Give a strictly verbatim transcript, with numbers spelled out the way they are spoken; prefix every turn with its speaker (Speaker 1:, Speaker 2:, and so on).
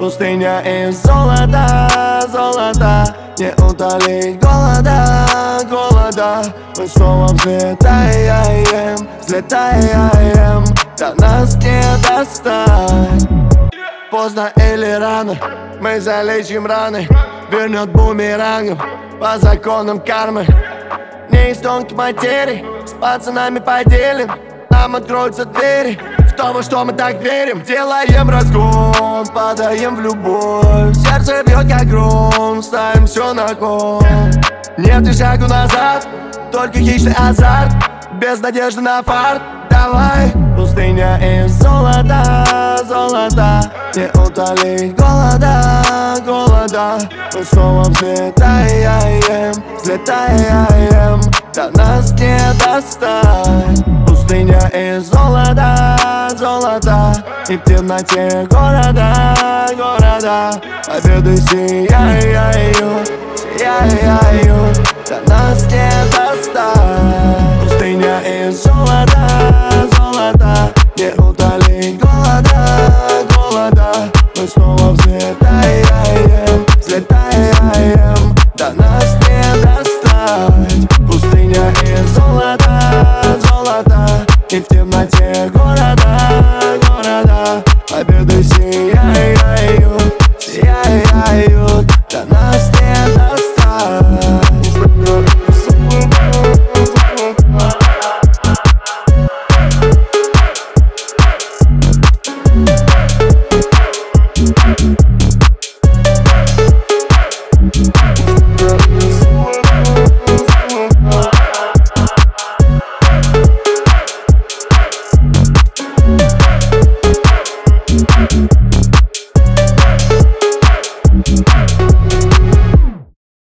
Speaker 1: Пустыня и золото, золото. Не утолить голода, голода. Мы снова взлетаем, взлетаем. До нас не достать. Поздно или рано, мы залечим раны. Вернет бумерангом по законам кармы. Не из тонкой материи, с пацанами поделим. Нам откроются двери в то, во что мы так верим. Делаем разгон, падаем в любовь. Сердце бьет как гром, ставим все на кон. Нет и шагу назад, только хищный азарт. Без надежды на фарт, давай. Пустыня и золото, золото. Не утолить голода, голода. Мы снова взлетаем, взлетаем. До нас не достать. Пустыня и золото, золото. И в темноте города, города. Победы сияют, сияют. До нас не достать.